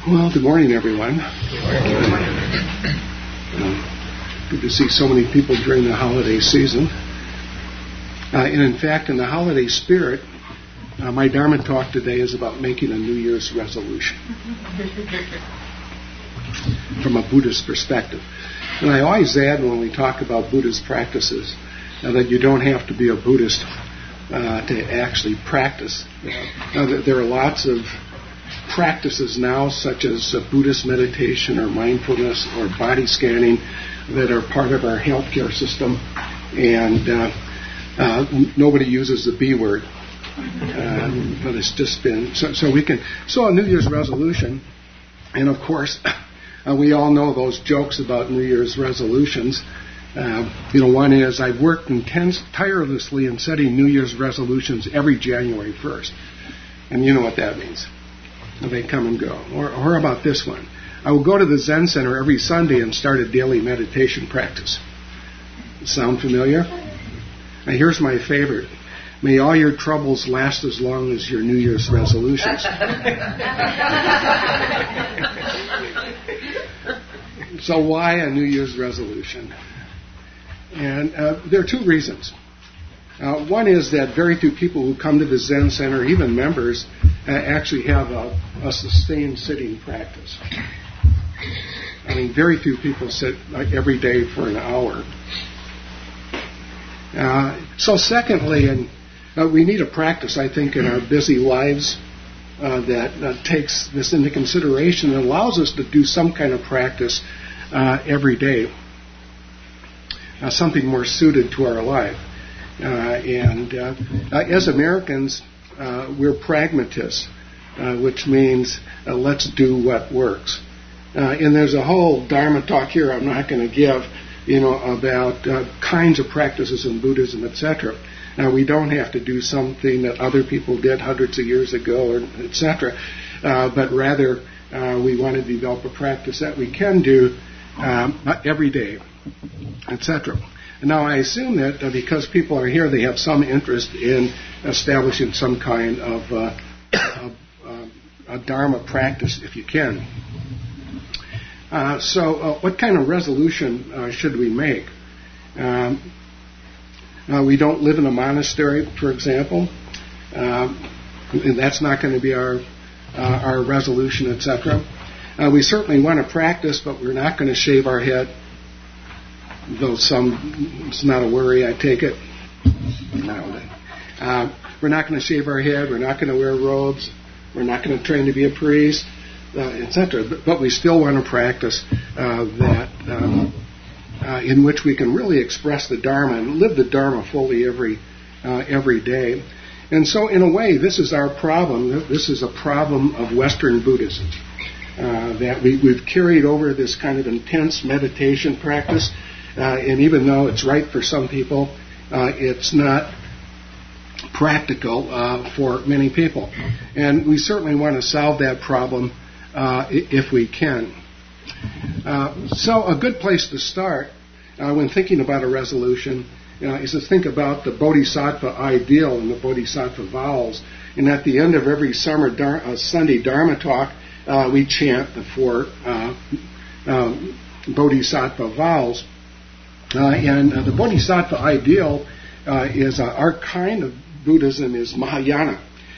Well, good morning, everyone. Good to see so many people during the holiday season. And in fact, in the holiday spirit, my Dharma talk today is about making a New Year's resolution from a Buddhist perspective. And I always add when we talk about Buddhist practices that you don't have to be a Buddhist to actually practice. There are lots of practices now, such as Buddhist meditation or mindfulness or body scanning, that are part of our healthcare system, and nobody uses the B word, but it's just been so a New Year's resolution, and of course we all know those jokes about New Year's resolutions. One is I've worked tirelessly in setting New Year's resolutions every January 1st, and you know what that means. They come and go. Or how about this one? I will go to the Zen Center every Sunday and start a daily meditation practice. Sound familiar? Now here's my favorite. May all your troubles last as long as your New Year's resolutions. So why a New Year's resolution? And there are two reasons. One is that very few people who come to the Zen Center, even members, actually have a sustained sitting practice. I mean, very few people sit every day for an hour. So secondly, we need a practice, I think, in our busy lives that takes this into consideration and allows us to do some kind of practice every day, something more suited to our life. As Americans, we're pragmatists, which means let's do what works. And there's a whole Dharma talk here I'm not going to give, about kinds of practices in Buddhism, etc. We don't have to do something that other people did hundreds of years ago, etc. But rather, we want to develop a practice that we can do every day, etc. Now, I assume that because people are here, they have some interest in establishing some kind of a Dharma practice, if you can. So what kind of resolution should we make? We don't live in a monastery, for example. And that's not going to be our resolution, etc. We certainly want to practice, but we're not going to shave our head. Though it's not a worry, I take it. We're not going to shave our head. We're not going to wear robes. We're not going to train to be a priest, etc. But we still want to practice that in which we can really express the Dharma and live the Dharma fully every day. And so, in a way, this is our problem. This is a problem of Western Buddhism, that we've carried over this kind of intense meditation practice. And even though it's right for some people, it's not practical for many people. And we certainly want to solve that problem if we can. So a good place to start when thinking about a resolution is to think about the Bodhisattva ideal and the Bodhisattva vows. And at the end of every Sunday Dharma talk, we chant the 4 Bodhisattva vows. And the Bodhisattva ideal is our kind of Buddhism is Mahayana.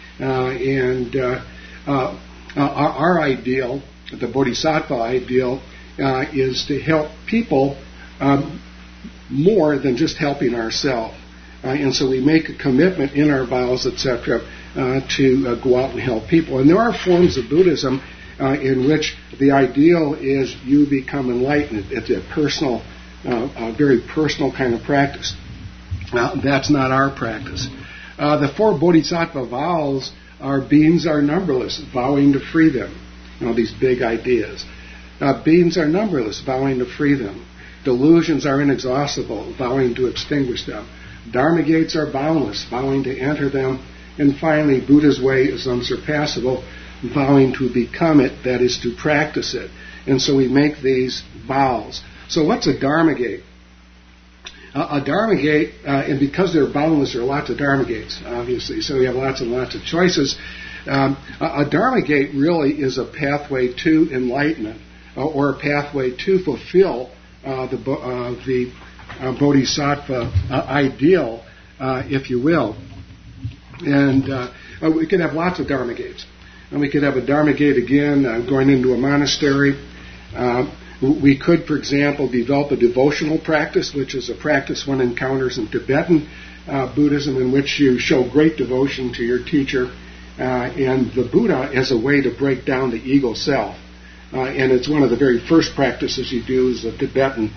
Our ideal, the Bodhisattva ideal, is to help people more than just helping ourselves. And so we make a commitment in our vows, etc., to go out and help people. And there are forms of Buddhism in which the ideal is you become enlightened. It's a personal, a very personal kind of practice. That's not our practice. The 4 Bodhisattva vows are beings are numberless, vowing to free them. These big ideas. Beings are numberless, vowing to free them. Delusions are inexhaustible, vowing to extinguish them. Dharma gates are boundless, vowing to enter them. And finally, Buddha's way is unsurpassable, vowing to become it, that is, to practice it. And so we make these vows. So what's a Dharma gate? A Dharma gate, and because they're boundless, there are lots of Dharma gates, obviously, so we have lots and lots of choices. A Dharma gate really is a pathway to enlightenment or a pathway to fulfill the bodhisattva ideal, if you will. And we could have lots of Dharma gates. And we could have a Dharma gate again going into a monastery. We could, for example, develop a devotional practice, which is a practice one encounters in Tibetan Buddhism, in which you show great devotion to your teacher and the Buddha as a way to break down the ego self. And it's one of the very first practices you do as a Tibetan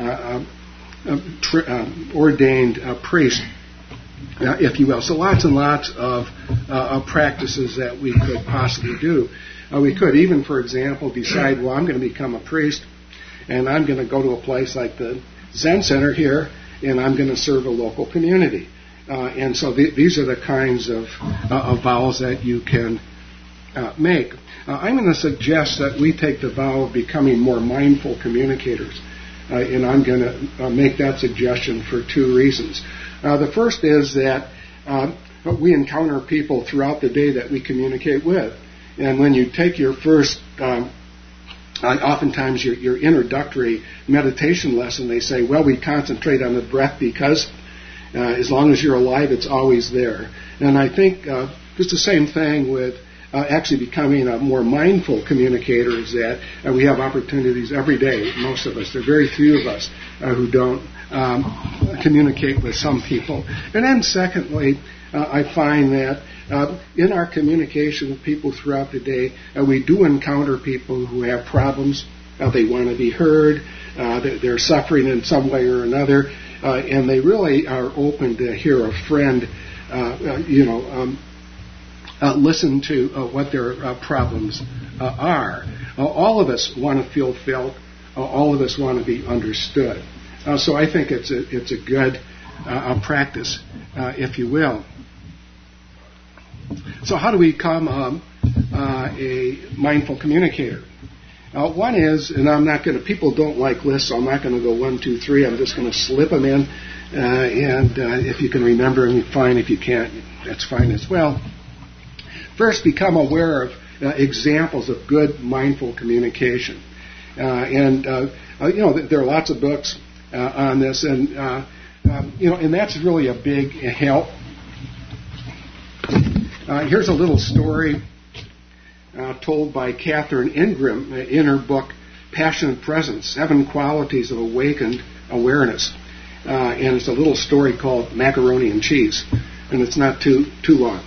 ordained priest, if you will. So lots and lots of practices that we could possibly do. We could even, for example, decide, well, I'm going to become a priest, and I'm going to go to a place like the Zen Center here, and I'm going to serve a local community. And so these are the kinds of vows that you can make. I'm going to suggest that we take the vow of becoming more mindful communicators. And I'm going to make that suggestion for two reasons. The first is that we encounter people throughout the day that we communicate with. And when you take your first, oftentimes your introductory meditation lesson, they say, well, we concentrate on the breath because as long as you're alive, it's always there. And I think just the same thing with actually becoming a more mindful communicator is that we have opportunities every day, most of us. There are very few of us who don't communicate with some people. And then secondly, I find that in our communication with people throughout the day, we do encounter people who have problems. They want to be heard. They're suffering in some way or another. And they really are open to hear a friend, listen to what their problems are. All of us want to feel felt. All of us want to be understood. So I think it's a good practice, if you will. So how do we become a mindful communicator? One is, and I'm not going to, people don't like lists, so I'm not going to go 1, 2, 3. I'm just going to slip them in. And if you can remember them, fine. If you can't, that's fine as well. First, become aware of examples of good mindful communication. And there are lots of books on this, and and that's really a big help. Here's a little story told by Catherine Ingram in her book, Passionate Presence, 7 Qualities of Awakened Awareness. And it's a little story called Macaroni and Cheese, and it's not too long.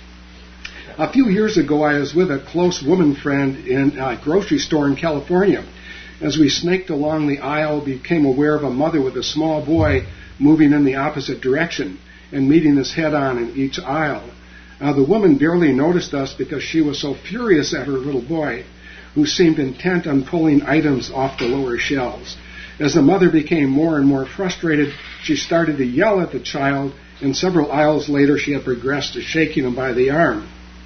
A few years ago, I was with a close woman friend in a grocery store in California. As we snaked along the aisle, we became aware of a mother with a small boy moving in the opposite direction and meeting us head-on in each aisle. The woman barely noticed us because she was so furious at her little boy, who seemed intent on pulling items off the lower shelves. As the mother became more and more frustrated, she started to yell at the child, and several aisles later she had progressed to shaking him by the arm.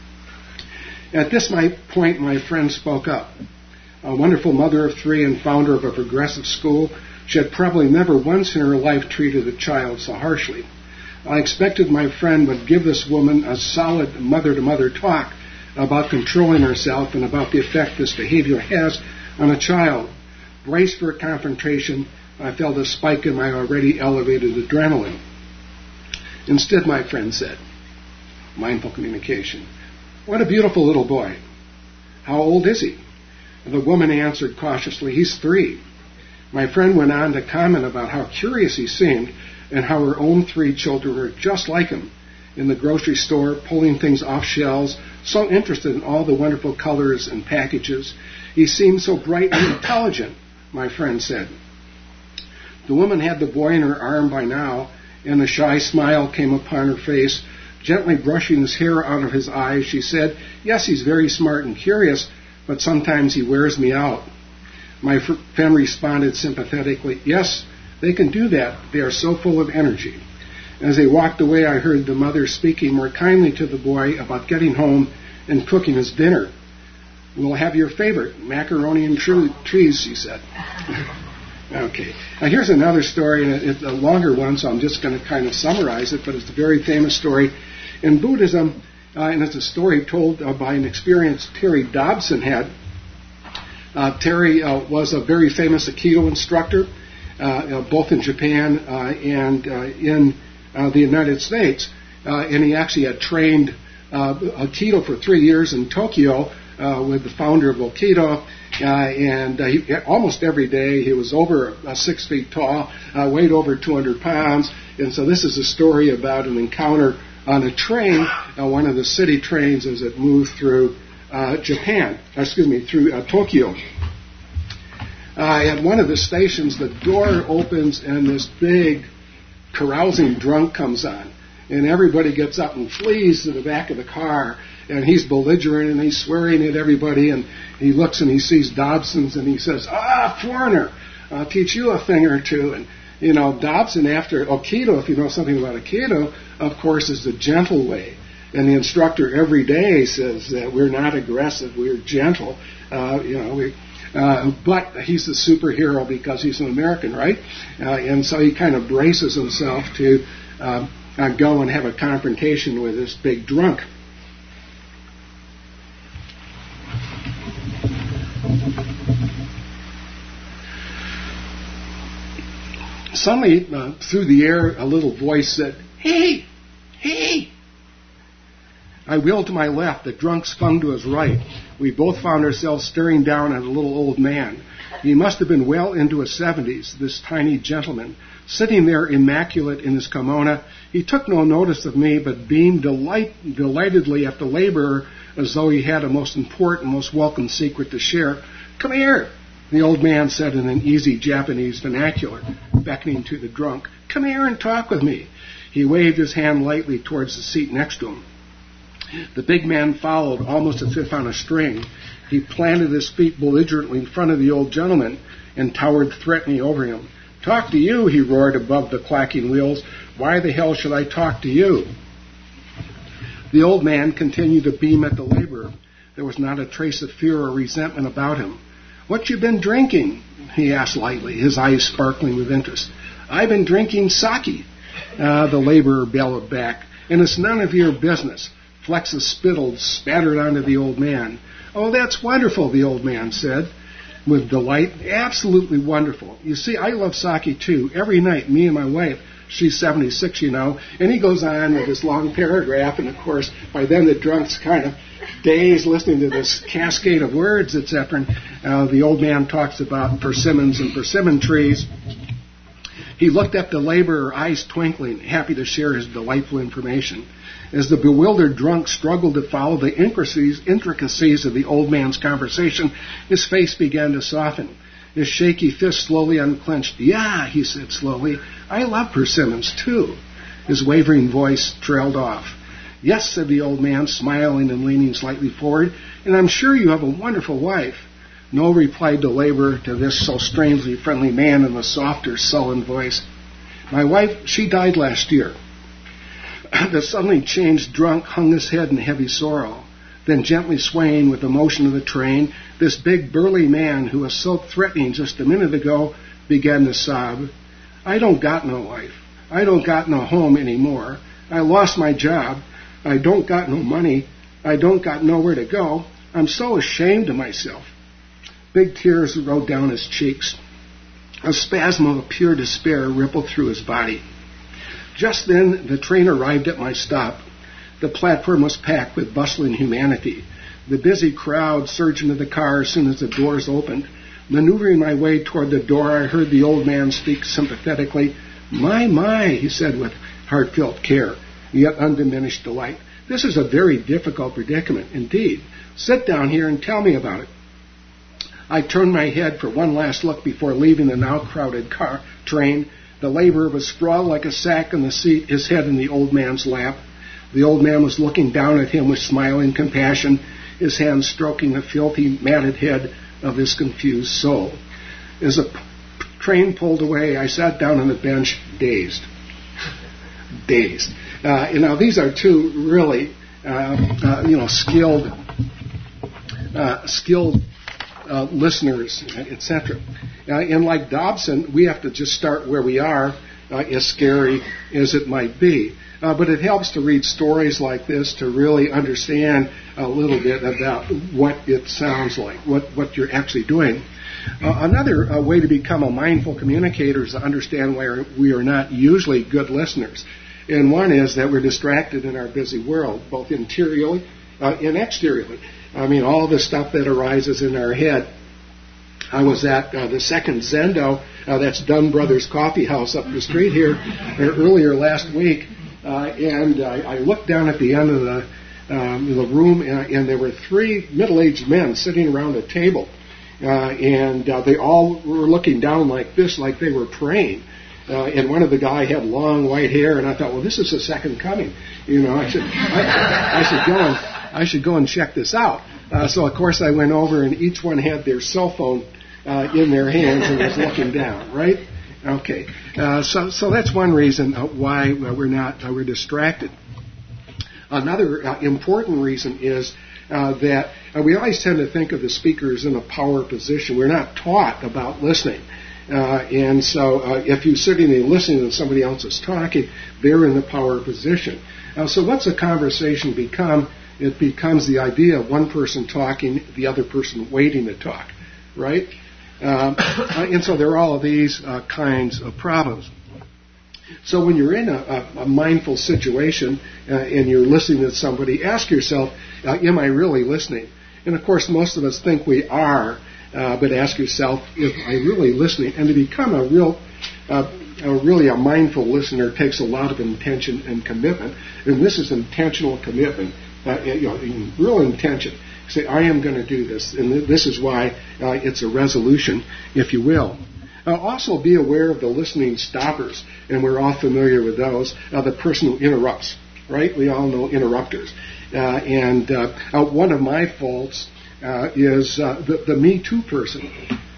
At this point, my friend spoke up. A wonderful mother of 3 and founder of a progressive school, she had probably never once in her life treated a child so harshly. I expected my friend would give this woman a solid mother-to-mother talk about controlling herself and about the effect this behavior has on a child. Braced for a confrontation, I felt a spike in my already elevated adrenaline. Instead, my friend said, mindful communication, "What a beautiful little boy. How old is he?" The woman answered cautiously, "He's 3. My friend went on to comment about how curious he seemed and how her own 3 children were just like him in the grocery store, pulling things off shelves, so interested in all the wonderful colors and packages. He seemed so bright and intelligent, my friend said. The woman had the boy in her arm by now, and a shy smile came upon her face. Gently brushing his hair out of his eyes, she said, "Yes, he's very smart and curious, but sometimes he wears me out." My friend responded sympathetically, "Yes, they can do that. They are so full of energy." As they walked away, I heard the mother speaking more kindly to the boy about getting home and cooking his dinner. "We'll have your favorite, macaroni and cheese," she said. Okay. Now here's another story, and it's a longer one, so I'm just going to kind of summarize it, but it's a very famous story. In Buddhism, and it's a story told by an experienced Terry Dobson had. Terry was a very famous Aikido instructor, both in Japan and in the United States. And he actually had trained Aikido for 3 years in Tokyo with the founder of Aikido. Almost every day he was over 6 feet tall, weighed over 200 pounds. And so this is a story about an encounter on a train, one of the city trains as it moved through through Tokyo. At one of the stations, the door opens and this big carousing drunk comes on. And everybody gets up and flees to the back of the car. And he's belligerent and he's swearing at everybody. And he looks and he sees Dobson's and he says, foreigner, I'll teach you a thing or two. And, Dobson, after Aikido, if you know something about Aikido, of course, is the gentle way. And the instructor every day says that we're not aggressive, we're gentle. But he's a superhero because he's an American, right? And so he kind of braces himself to go and have a confrontation with this big drunk. Suddenly, through the air, a little voice said, "Hey, hey!" I wheeled to my left. The drunk spun to his right. We both found ourselves staring down at a little old man. He must have been well into his 70s, this tiny gentleman. Sitting there immaculate in his kimono, he took no notice of me, but beamed delightedly at the laborer as though he had a most important, most welcome secret to share. "Come here," the old man said in an easy Japanese vernacular, beckoning to the drunk. "Come here and talk with me." He waved his hand lightly towards the seat next to him. The big man followed, almost as if on a string. He planted his feet belligerently in front of the old gentleman and towered threatening over him. "Talk to you," he roared above the clacking wheels. "Why the hell should I talk to you?" The old man continued to beam at the laborer. There was not a trace of fear or resentment about him. "What you been drinking?" he asked lightly, his eyes sparkling with interest. "I've been drinking sake," the laborer bellowed back. "And it's none of your business." Flecks of spittle spattered onto the old man. "Oh, that's wonderful," the old man said with delight. "Absolutely wonderful. You see, I love sake too. Every night, me and my wife, she's 76, and he goes on with this long paragraph, and of course, by then the drunk's kind of dazed listening to this cascade of words, etc. The old man talks about persimmons and persimmon trees. He looked at the laborer, eyes twinkling, happy to share his delightful information. As the bewildered drunk struggled to follow the intricacies of the old man's conversation, his face began to soften. His shaky fist slowly unclenched. "Yeah," he said slowly, "I love persimmons, too." His wavering voice trailed off. "Yes," said the old man, smiling and leaning slightly forward, "and I'm sure you have a wonderful wife." "No," replied the laborer to this so strangely friendly man in a softer, sullen voice. "My wife, she died last year." The suddenly changed drunk hung his head in heavy sorrow. Then, gently swaying with the motion of the train, this big burly man who was so threatening just a minute ago began to sob. "I don't got no wife. I don't got no home anymore. I lost my job. I don't got no money. I don't got nowhere to go. I'm so ashamed of myself." Big tears rolled down his cheeks. A spasm of pure despair rippled through his body. Just then, the train arrived at my stop. The platform was packed with bustling humanity. The busy crowd surged into the car as soon as the doors opened. Maneuvering my way toward the door, I heard the old man speak sympathetically. My, he said with heartfelt care, yet undiminished delight. "This is a very difficult predicament indeed. Sit down here and tell me about it." I turned my head for one last look before leaving the now crowded train. The laborer was sprawled like a sack in the seat, his head in the old man's lap. The old man was looking down at him with smiling compassion, his hand stroking the filthy, matted head of his confused soul. As the train pulled away, I sat down on the bench, dazed. These are two really, skilled listeners, etc. And like Dobson, we have to just start where we are as scary as it might be. But it helps to read stories like this to really understand a little bit about what it sounds like, what you're actually doing. Another way to become a mindful communicator is to understand why we are not usually good listeners. And one is that we're distracted in our busy world, both interiorly and exteriorly. I mean, all the stuff that arises in our head. I was at the second Zendo, that's Dunn Brothers Coffee House up the street here, earlier last week, and I looked down at the end of the room, and there were three middle-aged men sitting around a table, and they all were looking down like this, like they were praying. And one of the guy had long white hair, and I thought, well, this is the second coming. You know, I should go and check this out. So of course I went over, and each one had their cell phone in their hands and was looking down. Right? Okay. So that's one reason why we're distracted. Another important reason is that we always tend to think of the speakers in a power position. We're not taught about listening. And so if you're sitting and listening to somebody else is talking, they're in the power position. So what's a conversation become? It becomes the idea of one person talking, the other person waiting to talk, right? And so there are all of these kinds of problems. So when you're in a mindful situation and you're listening to somebody, ask yourself, am I really listening? And of course, most of us think we are. But ask yourself, if I'm really listening, and to become really a mindful listener takes a lot of intention and commitment, and this is intentional commitment, real intention. Say, I am going to do this, and this is why it's a resolution, if you will. Also, be aware of the listening stoppers, and we're all familiar with those. The person who interrupts, right? We all know interrupters. And one of my faults is the Me Too person.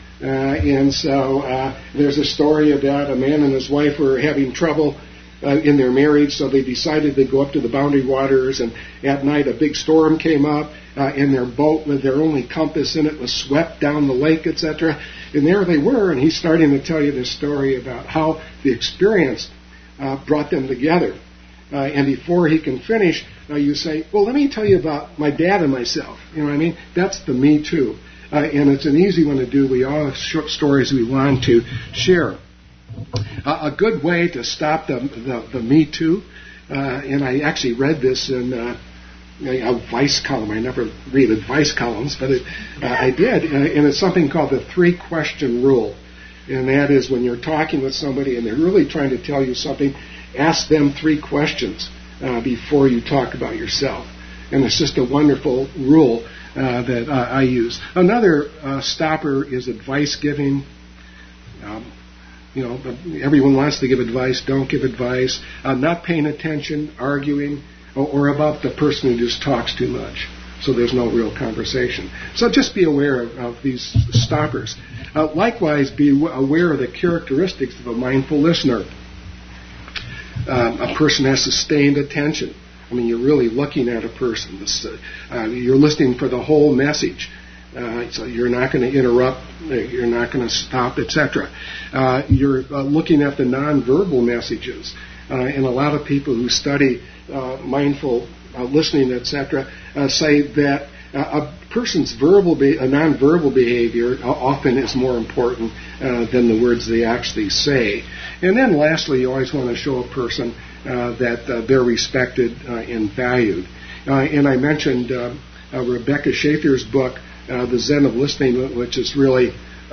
And so there's a story about a man and his wife were having trouble in their marriage, so they decided to go up to the Boundary Waters, and at night a big storm came up, and their boat with their only compass in it was swept down the lake, etc. And there they were, and he's starting to tell you this story about how the experience brought them together. And before he can finish, you say, well, let me tell you about my dad and myself. You know what I mean? That's the Me Too. And it's an easy one to do. We all have short stories we want to share. A good way to stop the Me Too, and I actually read this in a Vice column. I never read advice columns, but I did. And it's something called the 3-question rule. And that is when you're talking with somebody and they're really trying to tell you something, ask them 3 questions before you talk about yourself. And it's just a wonderful rule that I use. Another stopper is advice giving. Everyone wants to give advice. Don't give advice. Not paying attention, arguing, or about the person who just talks too much. So there's no real conversation. So just be aware of these stoppers. Likewise, be aware of the characteristics of a mindful listener. A person has sustained attention. I mean, you're really looking at a person. You're listening for the whole message. So you're not going to interrupt. You're not going to stop, etc. You're looking at the nonverbal messages. And a lot of people who study mindful listening, etc., say that a person's nonverbal behavior often is more important than the words they actually say. And then lastly, you always want to show a person that they're respected and valued. And I mentioned Rebecca Schaeffer's book, The Zen of Listening, which is really,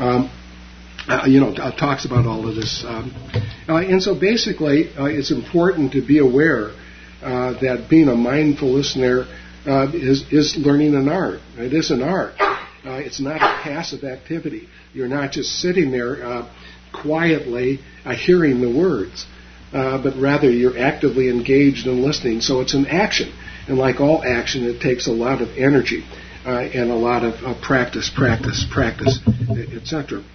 talks about all of this. And so basically, it's important to be aware that being a mindful listener is learning an art. It is an art. It's not a passive activity. You're not just sitting there quietly hearing the words, but rather you're actively engaged in listening. So it's an action. And like all action, it takes a lot of energy and a lot of practice, etc.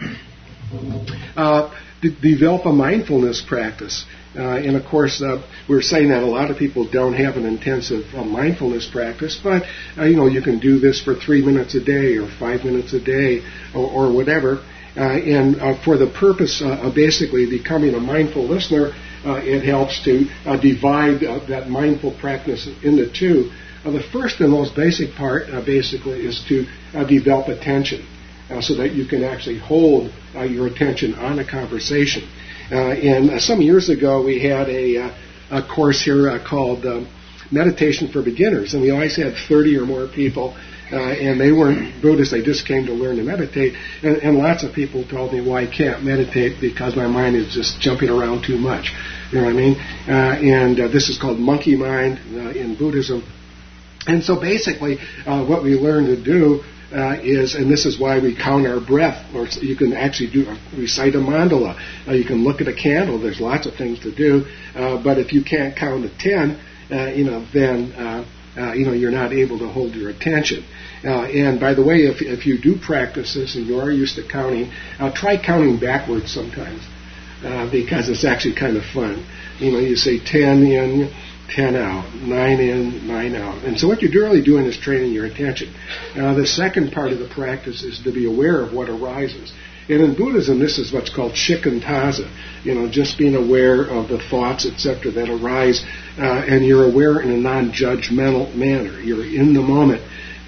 Develop a mindfulness practice. And of course, we're saying that a lot of people don't have an intensive mindfulness practice, but you can do this for 3 minutes a day or 5 minutes a day or whatever. And for the purpose of basically becoming a mindful listener, it helps to divide that mindful practice into two. The first and most basic part, basically, is to develop attention so that you can actually hold your attention on a conversation. And some years ago, we had a course here called Meditation for Beginners, and we always had 30 or more people, and they weren't Buddhists, they just came to learn to meditate, and lots of people told me, well, I can't meditate because my mind is just jumping around too much. You know what I mean? And this is called monkey mind in Buddhism. And so basically, what we learn to do is, and this is why we count our breath, or you can actually recite a mandala. You can look at a candle. There's lots of things to do, but if you can't count to 10, then you're not able to hold your attention. And by the way, if you do practice this and you are used to counting, try counting backwards sometimes, because it's actually kind of fun. You say 10 in, 10 out, 9 in, 9 out. And so what you're really doing is training your attention. The second part of the practice is to be aware of what arises. And in Buddhism, this is what's called shikantaza, just being aware of the thoughts, etc., that arise, and you're aware in a non-judgmental manner. You're in the moment,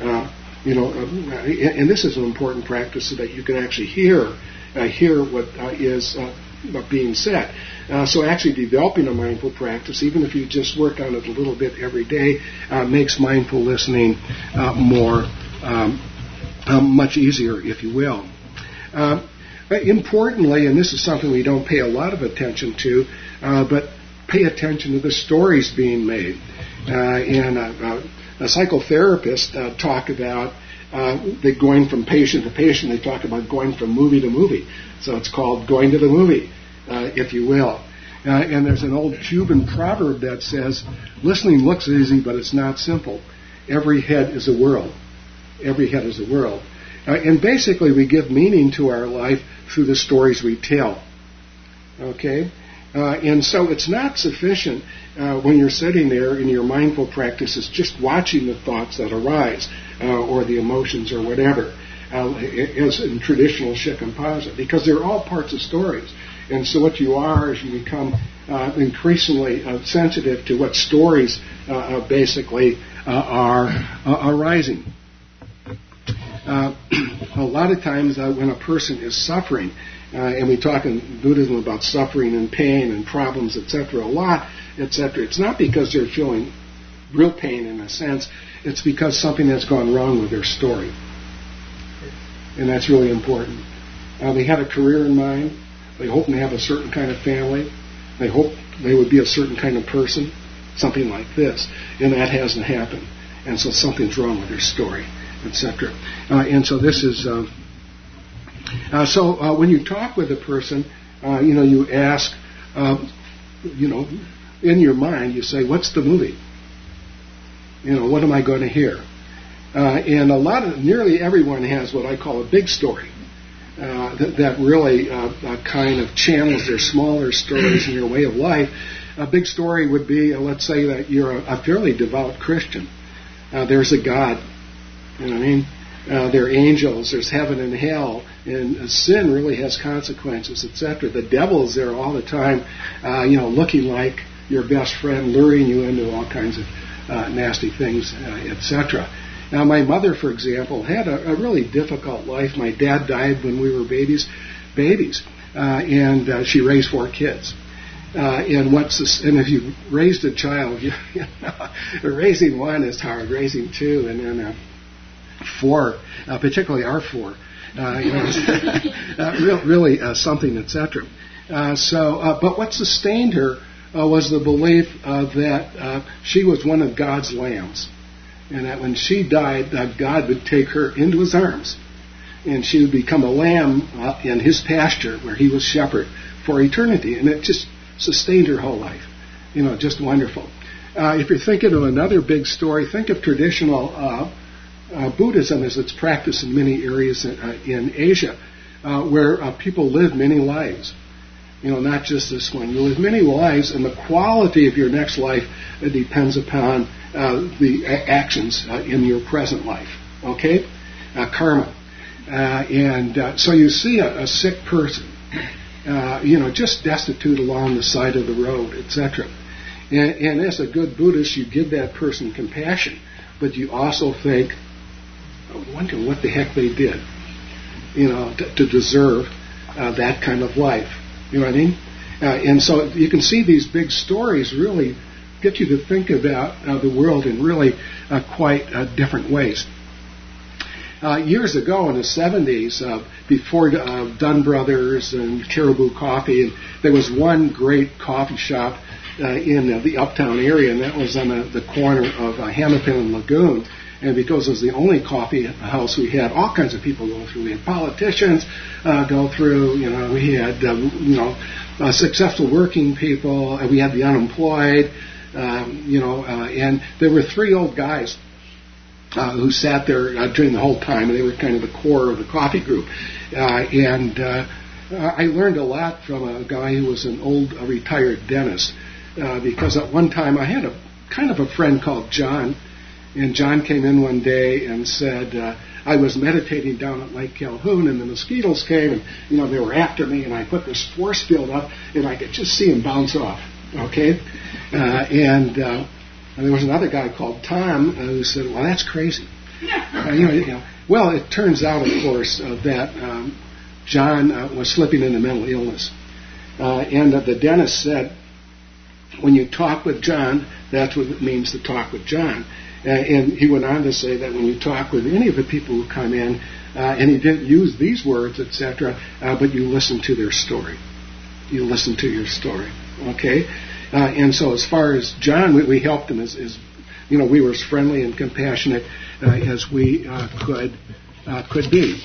and this is an important practice so that you can actually hear what is being said. So actually developing a mindful practice, even if you just work on it a little bit every day, makes mindful listening much easier, if you will. Importantly, and this is something we don't pay a lot of attention to, but pay attention to the stories being made. And a psychotherapist talk about they going from patient to patient. They talk about going from movie to movie. So it's called going to the movie, if you will. And there's an old Cuban proverb that says, listening looks easy, but it's not simple. Every head is a world. Every head is a world. And basically, we give meaning to our life through the stories we tell. Okay? And so it's not sufficient when you're sitting there in your mindful practices just watching the thoughts that arise or the emotions or whatever, as in traditional shikantaza, because they're all parts of stories. And so what you are is you become increasingly sensitive to what stories basically are arising. A lot of times when a person is suffering, and we talk in Buddhism about suffering and pain and problems, etc., a lot, etc., it's not because they're feeling real pain in a sense, it's because something has gone wrong with their story. And that's really important. They had a career in mind. They hope to have a certain kind of family. They hope they would be a certain kind of person, something like this. And that hasn't happened. And so something's wrong with their story, etc. And so this is... So when you talk with a person, you ask, in your mind, you say, what's the movie? What am I going to hear? And nearly everyone has what I call a big story that really kind of channels their smaller stories in your way of life. A big story would be, let's say that you're a fairly devout Christian. There's a God, you know what I mean? There are angels, there's heaven and hell, and sin really has consequences, etc. The devil is there all the time, looking like your best friend, luring you into all kinds of nasty things, etc. Now, my mother, for example, had a really difficult life. My dad died when we were babies, and she raised 4 kids. And if you raised a child, raising one is hard. Raising 2, and then 4, particularly our 4, really something, etc. But what sustained her was the belief that she was one of God's lambs, and that when she died, that God would take her into His arms, and she would become a lamb in His pasture, where He was shepherd for eternity, and it just sustained her whole life. Just wonderful. If you're thinking of another big story, think of traditional Buddhism as it's practiced in many areas in Asia, where people live many lives. Not just this one. You live many lives, and the quality of your next life depends upon the actions in your present life. Okay? Karma. So you see a sick person, just destitute along the side of the road, etc. And as a good Buddhist, you give that person compassion, but you also think, I wonder what the heck they did, to deserve that kind of life. You know what I mean? And so you can see these big stories really get you to think about the world in really quite different ways. Years ago in the 70s, before Dunn Brothers and Caribou Coffee, and there was one great coffee shop in the uptown area, and that was on the corner of Hennepin and Lagoon. And because it was the only coffee house we had, all kinds of people go through. We had politicians go through. We had successful working people. We had the unemployed. And there were three old guys who sat there during the whole time, and they were kind of the core of the coffee group. I learned a lot from a guy who was an old retired dentist, because at one time I had a friend called John, and John came in one day and said, I was meditating down at Lake Calhoun, and the mosquitoes came, and they were after me, and I put this force field up, and I could just see them bounce off. Okay, and there was another guy called Tom who said, well, that's crazy. Well, it turns out, of course, that John was slipping into mental illness. And the dentist said, when you talk with John, that's what it means to talk with John. And he went on to say that when you talk with any of the people who come in, and he didn't use these words, etc., but you listen to their story. You listen to your story. Okay? And so as far as John, we helped him as we were as friendly and compassionate as we could be.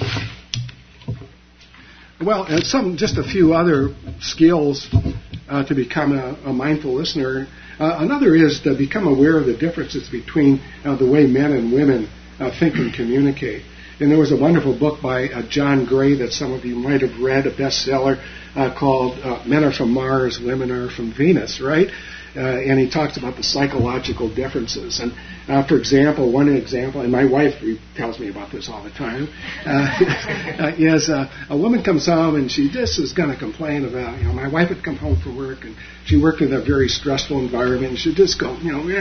Well, and just a few other skills to become a mindful listener. Another is to become aware of the differences between the way men and women think and communicate. And there was a wonderful book by John Gray that some of you might have read, a bestseller called Men Are From Mars, Women Are From Venus, right? And he talks about the psychological differences. And one example, and my wife tells me about this all the time, is a woman comes home and she just is going to complain about, my wife would come home from work and she worked in a very stressful environment and she'd just go,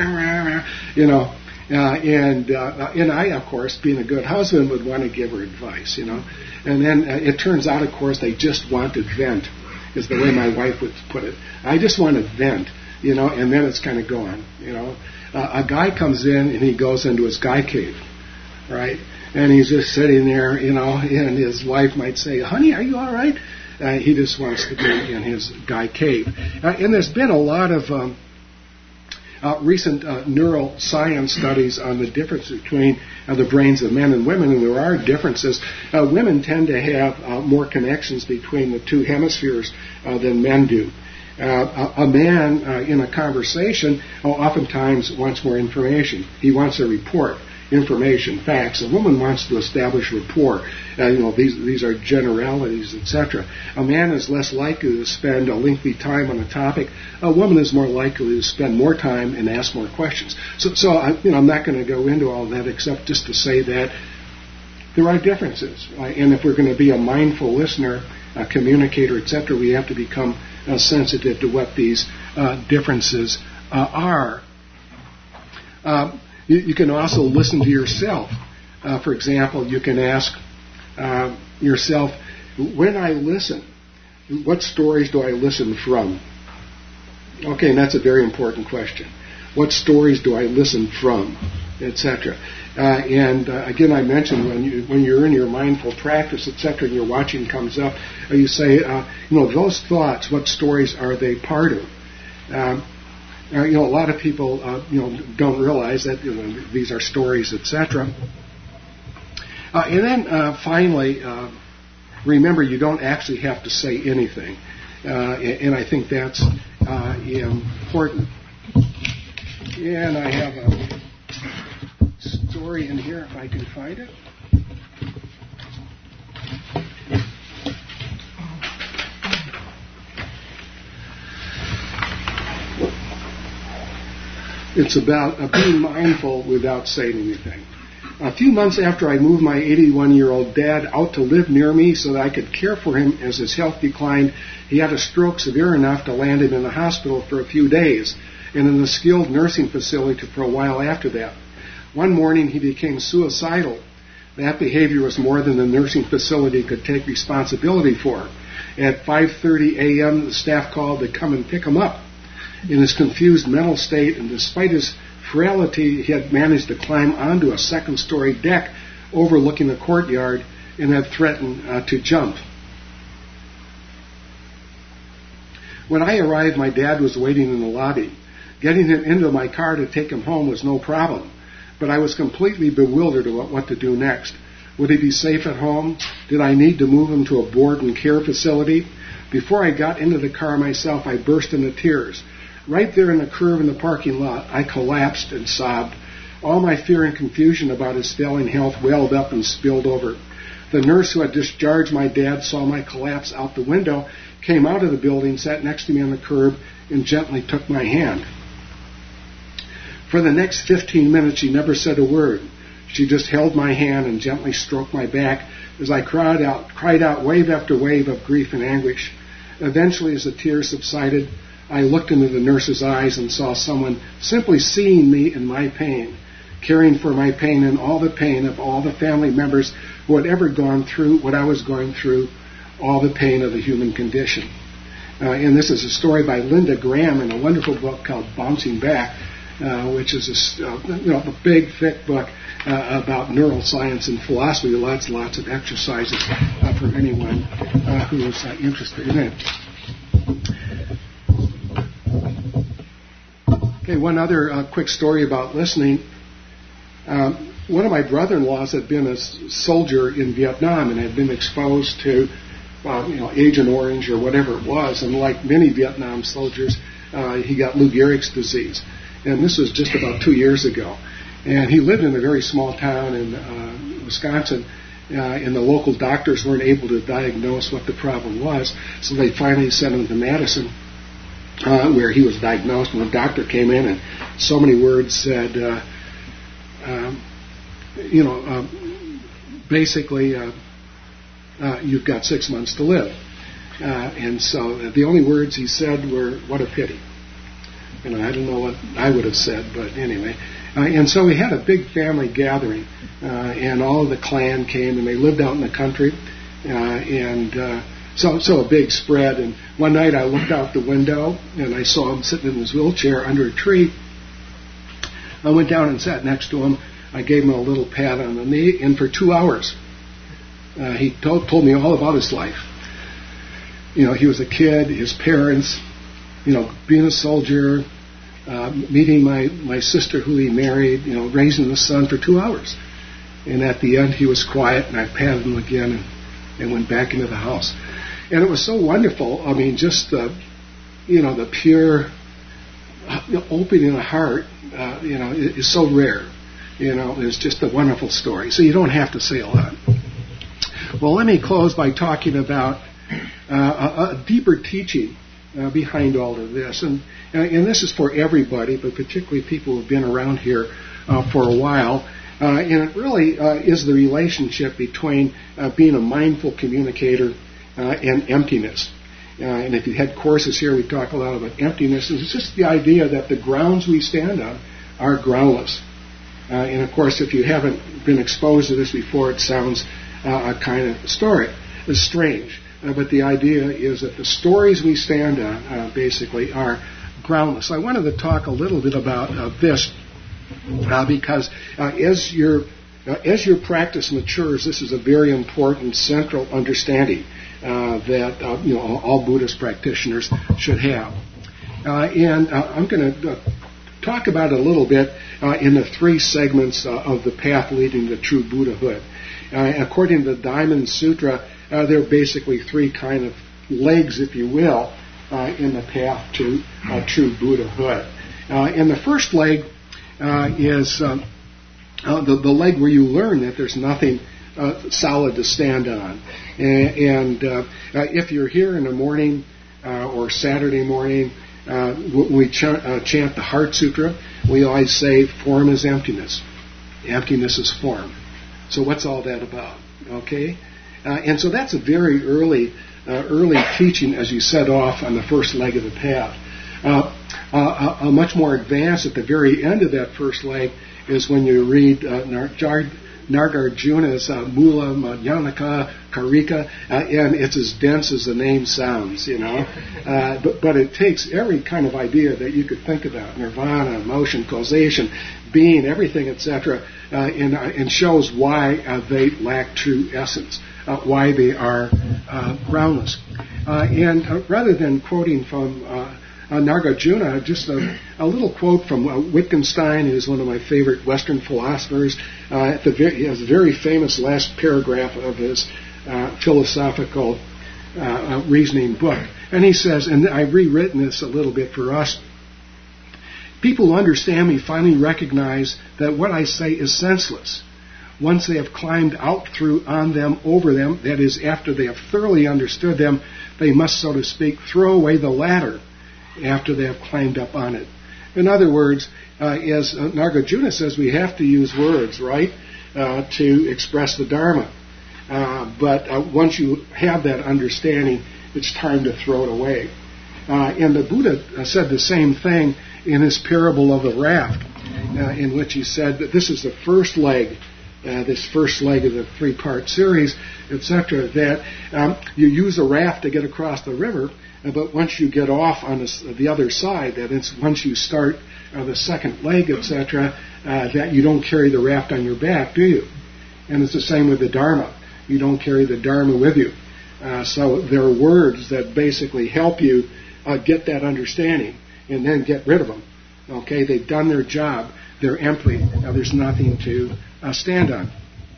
and I, of course, being a good husband, would want to give her advice, And then it turns out, of course, they just want to vent, is the way my wife would put it. I just want to vent, and then it's kind of gone, A guy comes in and he goes into his guy cave, right? And he's just sitting there, and his wife might say, honey, are you all right? He just wants to be in his guy cave. And there's been a lot of recent neuroscience studies on the difference between the brains of men and women, and there are differences. Women tend to have more connections between the two hemispheres than men do. A man in a conversation oftentimes wants more information. He wants a report, information, facts. A woman wants to establish rapport. These are generalities, etc. A man is less likely to spend a lengthy time on a topic. A woman is more likely to spend more time and ask more questions. So I'm not going to go into all that except just to say that there are differences. And if we're going to be a mindful listener, a communicator, etc., we have to become sensitive to what these differences are. You can also listen to yourself. For example, you can ask yourself, when I listen, what stories do I listen from? Okay, and that's a very important question. What stories do I listen from, etc.? Again, I mentioned when you're in your mindful practice, etc., and your watching comes up, you say, those thoughts, what stories are they part of? A lot of people, don't realize that these are stories, etc. And then finally, remember, you don't actually have to say anything, and I think that's important. And I have a story in here if I can find it. It's about being mindful without saying anything. A few months after I moved my 81-year-old dad out to live near me so that I could care for him as his health declined, he had a stroke severe enough to land him in the hospital for a few days and in a skilled nursing facility for a while after that. One morning he became suicidal. That behavior was more than the nursing facility could take responsibility for. At 5:30 a.m., the staff called to come and pick him up. In his confused mental state, and despite his frailty, he had managed to climb onto a second-story deck overlooking the courtyard and had threatened to jump. When I arrived, my dad was waiting in the lobby. Getting him into my car to take him home was no problem, but I was completely bewildered about what to do next. Would he be safe at home? Did I need to move him to a board and care facility? Before I got into the car myself, I burst into tears. Right there in the curve in the parking lot, I collapsed and sobbed. All my fear and confusion about his failing health welled up and spilled over. The nurse who had discharged my dad saw my collapse out the window, came out of the building, sat next to me on the curb, and gently took my hand. For the next 15 minutes, she never said a word. She just held my hand and gently stroked my back as I cried out wave after wave of grief and anguish. Eventually, as the tears subsided, I looked into the nurse's eyes and saw someone simply seeing me in my pain, caring for my pain and all the pain of all the family members who had ever gone through what I was going through, all the pain of the human condition. And this is a story by Linda Graham in a wonderful book called Bouncing Back, which is a big, thick book about neuroscience and philosophy. Lots of exercises for anyone who is interested in it. Okay, one other quick story about listening. One of my brother-in-laws had been a soldier in Vietnam and had been exposed to, Agent Orange or whatever it was. And like many Vietnam soldiers, he got Lou Gehrig's disease. And this was just about 2 years ago. And he lived in a very small town in Wisconsin, and the local doctors weren't able to diagnose what the problem was. So they finally sent him to Madison, where he was diagnosed. And the doctor came in and so many words said, basically, you've got 6 months to live. And so the only words he said were, what a pity. I don't know what I would have said, but anyway. And so we had a big family gathering, and all of the clan came, and they lived out in the country, so a big spread. And one night I looked out the window, and I saw him sitting in his wheelchair under a tree. I went down and sat next to him. I gave him a little pat on the knee, and for 2 hours, he told me all about his life. He was a kid, his parents, being a soldier, meeting my sister who he married, raising the son for 2 hours. And at the end, he was quiet, and I patted him again and went back into the house. And it was so wonderful. I mean, just the pure opening of the heart, is so rare. It's just a wonderful story. So you don't have to say a lot. Well, let me close by talking about a deeper teaching behind all of this. And this is for everybody, but particularly people who have been around here for a while. And it really is the relationship between being a mindful communicator and emptiness. And if you had courses here, we talk a lot about emptiness. It's just the idea that the grounds we stand on are groundless. And of course, if you haven't been exposed to this before, it sounds kind of strange. But the idea is that the stories we stand on basically are groundless. I wanted to talk a little bit about this because as your practice matures, this is a very important central understanding that all Buddhist practitioners should have. And I'm going to talk about it a little bit in the 3 segments of the path leading to true Buddhahood. According to the Diamond Sutra, there are basically 3 kind of legs, if you will, in the path to true Buddhahood. And the first leg is the leg where you learn that there's nothing solid to stand on. And if you're here in the morning or Saturday morning, we chant the Heart Sutra. We always say, form is emptiness. Emptiness is form. So what's all that about? Okay? And so that's a very early teaching as you set off on the first leg of the path. A much more advanced at the very end of that first leg is when you read Nagarjuna's Mula Madhyamaka Karika, and it's as dense as the name sounds, but it takes every kind of idea that you could think about, nirvana, motion, causation, being, everything, etc., and shows why they lack true essence, why they are groundless. And rather than quoting from Nagarjuna, just a little quote from Wittgenstein, who's one of my favorite Western philosophers. He has a very famous last paragraph of his philosophical reasoning book. And he says, and I've rewritten this a little bit for us, people who understand me finally recognize that what I say is senseless. Once they have climbed out through, on them, over them, that is, after they have thoroughly understood them, they must, so to speak, throw away the ladder after they have climbed up on it. In other words, as Nagarjuna says, we have to use words, right, to express the Dharma. But once you have that understanding, it's time to throw it away. And the Buddha said the same thing in his parable of the raft, in which he said that this is the first leg, this first leg of the three-part series, etc., that you use a raft to get across the river, but once you get off on the other side, that it's once you start the second leg, etc., that you don't carry the raft on your back, do you? And it's the same with the Dharma. You don't carry the Dharma with you. So there are words that basically help you get that understanding and then get rid of them. Okay, they've done their job. They're empty. Now there's nothing to stand on.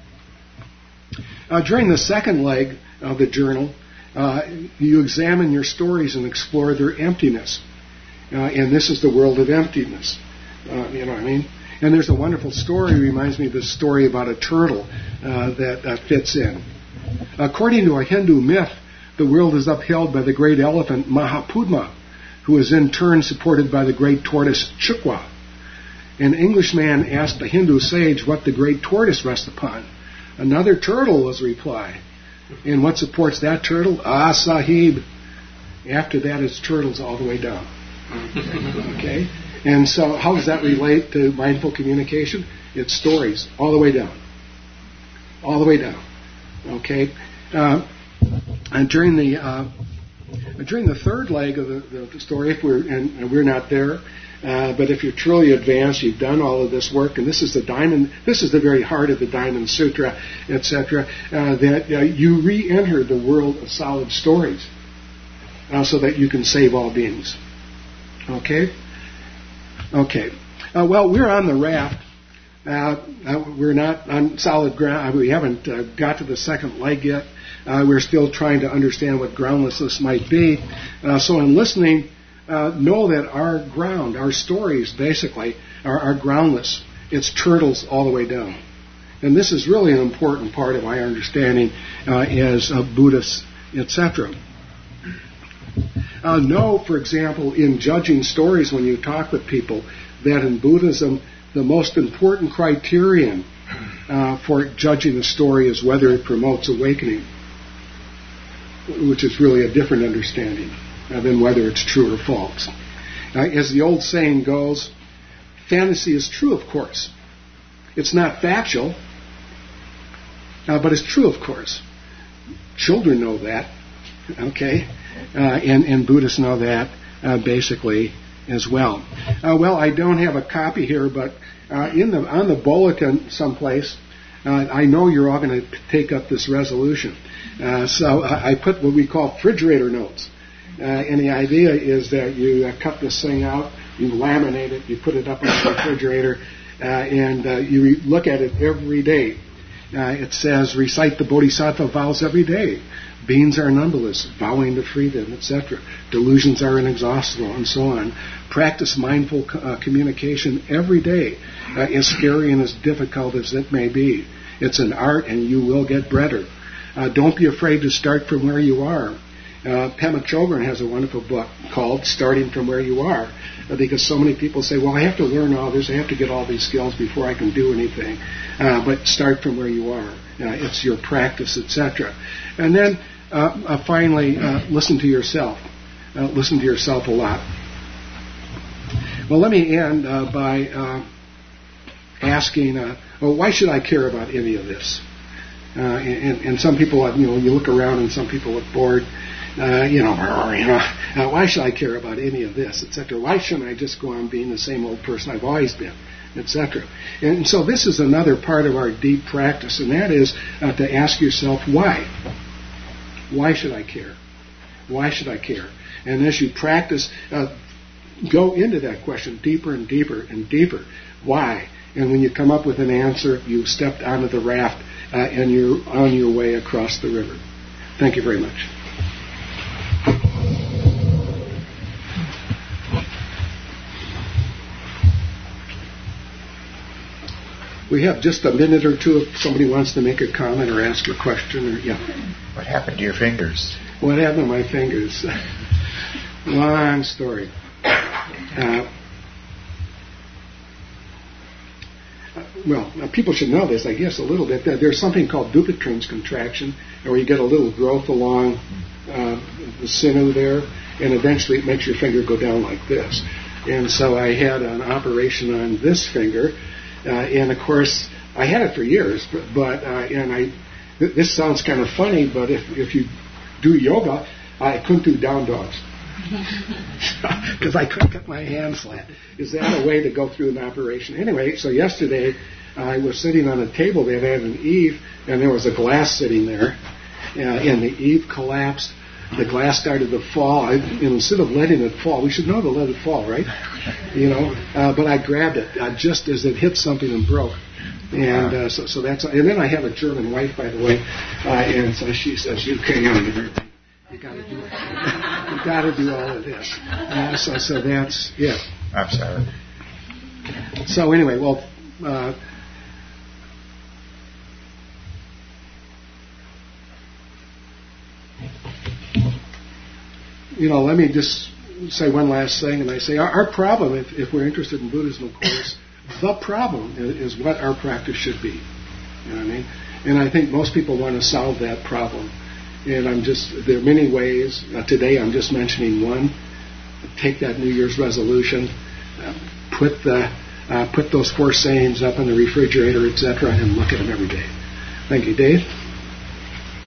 During the second leg of the journal, you examine your stories and explore their emptiness. And this is the world of emptiness. You know what I mean? And there's a wonderful story, reminds me of this story about a turtle that fits in. According to a Hindu myth, the world is upheld by the great elephant Mahapudma, who is in turn supported by the great tortoise Chukwa. An Englishman asked a Hindu sage what the great tortoise rests upon. Another turtle was reply. And what supports that turtle? Ah, Sahib. After that, it's turtles all the way down. Okay? And so how does that relate to mindful communication? It's stories all the way down. All the way down. Okay? And during the third leg of the story, if we're not there, but if you're truly advanced, you've done all of this work, and this is the very heart of the Diamond Sutra, etc., that you re-enter the world of solid stories, so that you can save all beings. Okay? Okay. Well, we're on the raft. We're not on solid ground. We haven't got to the second leg yet. We're still trying to understand what groundlessness might be. So in listening, know that our ground, our stories, basically, are groundless. It's turtles all the way down. And this is really an important part of my understanding as Buddhists, etc. Know, for example, in judging stories when you talk with people, that in Buddhism, the most important criterion for judging a story is whether it promotes awakening, which is really a different understanding than whether it's true or false. As the old saying goes, fantasy is true, of course. It's not factual, but it's true, of course. Children know that, okay? And Buddhists know that basically as well. Well, I don't have a copy here, but on the bulletin someplace, I know you're all going to take up this resolution. So I put what we call refrigerator notes. And the idea is that you cut this thing out, you laminate it, you put it up on the refrigerator, and you look at it every day. It says, recite the Bodhisattva vows every day. Beings are numberless, vowing to free them, etc. Delusions are inexhaustible, and so on. Practice mindful communication every day, as scary and as difficult as it may be. It's an art, and you will get better. Don't be afraid to start from where you are. Pema Chodron has a wonderful book called Starting From Where You Are, because so many people say, well, I have to learn all this, I have to get all these skills before I can do anything. But start from where you are. It's your practice, etc. And then finally, listen to yourself. Listen to yourself a lot. Well, let me end by asking, well, why should I care about any of this? And some people, you look around and some people look bored. Why should I care about any of this, etc.? Why shouldn't I just go on being the same old person I've always been, etc.? And so this is another part of our deep practice, and that is to ask yourself, why? Why should I care? Why should I care? And as you practice, go into that question deeper and deeper and deeper. Why? And when you come up with an answer, you've stepped onto the raft and you're on your way across the river. Thank you very much. We have just a minute or two if somebody wants to make a comment or ask a question. What happened to your fingers? What happened to my fingers? Long story. People should know this, I guess, a little bit. There's something called Dupuytren's contraction, where you get a little growth along the sinew there, and eventually it makes your finger go down like this. And so I had an operation on this finger, and of course I had it for years. This sounds kind of funny, but if you do yoga, I couldn't do down dogs. Because I couldn't get my hand flat. Is that a way to go through an operation? Anyway, so yesterday I was sitting on a table that had an eave, and there was a glass sitting there, and the eave collapsed. The glass started to fall. Instead of letting it fall, we should know to let it fall, right? But I grabbed it just as it hit something and broke. And so that's. And then I have a German wife, by the way, and so she says, "You can't do everything. You got to do it. You got to do all of this." So that's it. I'm sorry. So anyway, let me just say one last thing, and I say our problem, if we're interested in Buddhism, of course, the problem is what our practice should be. You know what I mean? And I think most people want to solve that problem. And there are many ways. Today I'm just mentioning one. Take that New Year's resolution, put those 4 sayings up in the refrigerator, etc., and look at them every day. Thank you, Dave.